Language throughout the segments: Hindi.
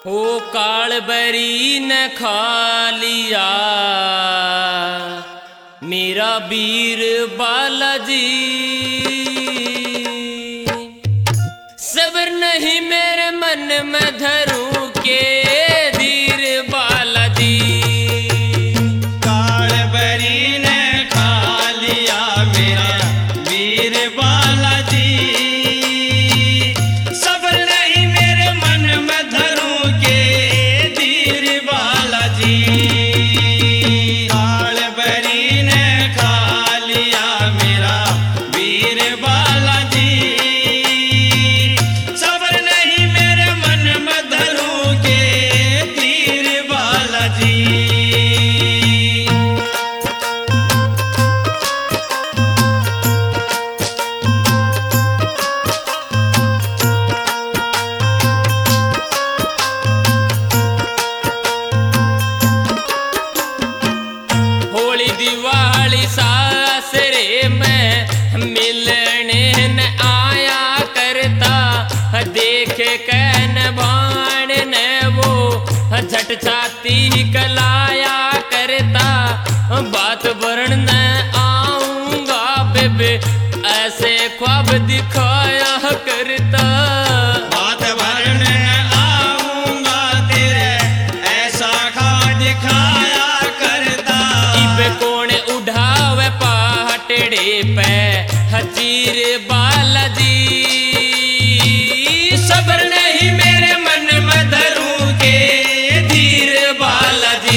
ओ कालबरी ने खा लिया मेरा वीर बालाजी। सब्र नहीं मेरे मन में धरूं के धीर बालाजी। कालबरी ने खा लिया मेरा वीर बालाजी। सब्र नहीं मेरे मन में धरूं के धीर बालाजी। कालबरी ने खा लिया मेरा वीर बालाजी। सब्र नहीं मेरे मन में धरूं के धीर बालाजी। होली दिवाली सासरे में मिलने न आया करता। देख कैन भाण ने वो झट छाती कलाया करता। बात वर्ण न आऊंगा बेबे ऐसे ख्वाब दिखाया करता। बात वर्ण आऊंगा तेरे ऐसा ख्वाब दिखाया करता। इब कौन उठावे पहाड़े पे हजीर बालाजी। सब्र नहीं मेरे मन में धरूं के धीर बालाजी।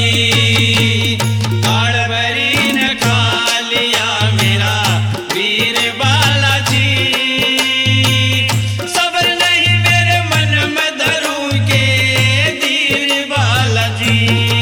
कालबरी ने खा लिया मेरा वीर बालाजी। सब्र नहीं मेरे मन में धरूं के धीर बालाजी।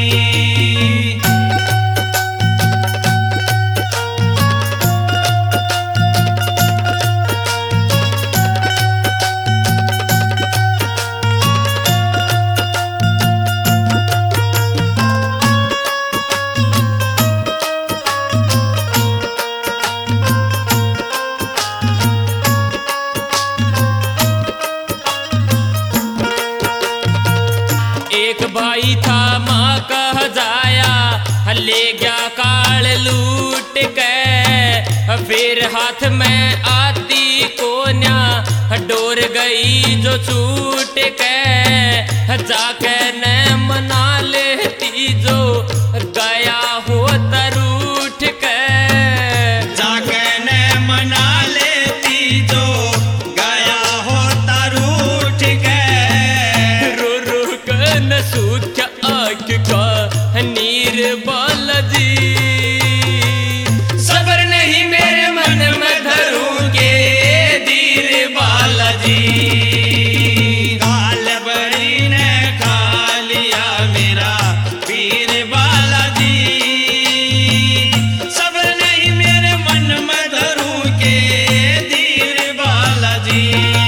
एक भाई था माँ कह जाया ले गया काल लूट के। फिर हाथ में आती कोन्या डोर गई जो छूट के। जाके न मना लेती जो गया हो तरूठ के। जाके ने मना लेती जो गया हो तरूठ के। रो रो कर न सूख्या आँख का नीर बालाजी। सब्र नहीं मेरे मन में धरूं के धीर बालाजी। कालबरी ने खा लिया मेरा वीर बालाजी। सब्र नहीं मेरे मन में धरूं के धीर बालाजी।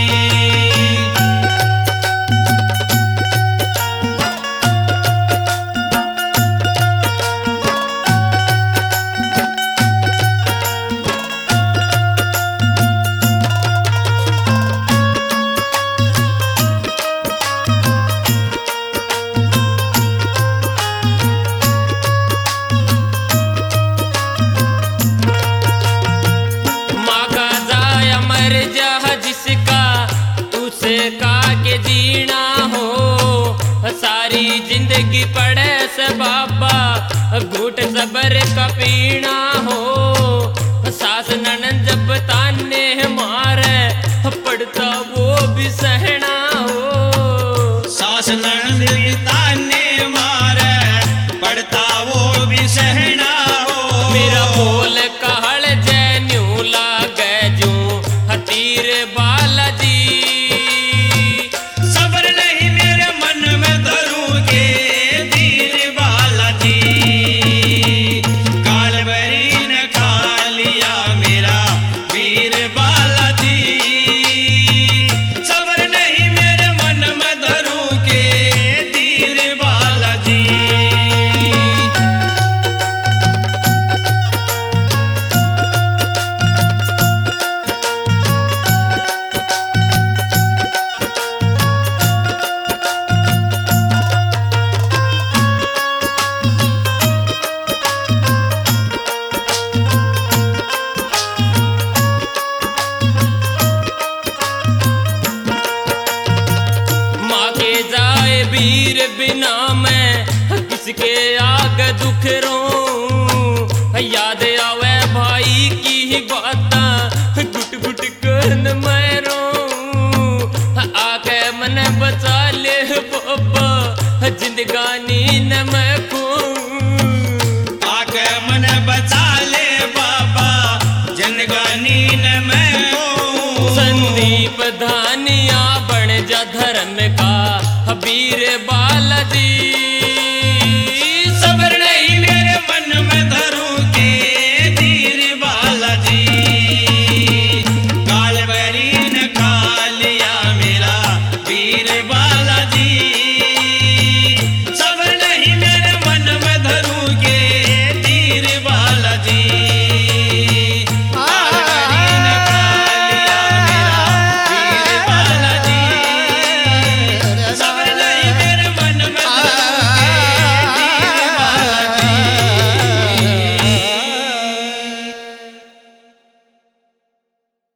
माँ का जाया मर जा जिसका उसका के जीना हो। सारी जिंदगी पड़े से बाबा घूट सबर का पीना हो। सास ननद जब ताने मारे पड़ता वो भी सहना हो। सास ननद ताने मारे पड़ता वो भी सहना हो। मेरा बोल कहल जैन्यू लागे जू हतीर बालाजी। सब्र नहीं मेरे मन में धरूं के धीर बालाजी। कालबरी वीर बिना मैं किसके आगे दुख रो। याद आवे भाई की बात गुट गुट कर मैं रो। आके मन बचा ले बाबा जिंदगानी न मैं खो। आके मन बचा ले बाबा जिंदगानी न मैं खो। संदीप धानिया बन जा धर्म का वीर बालाजी।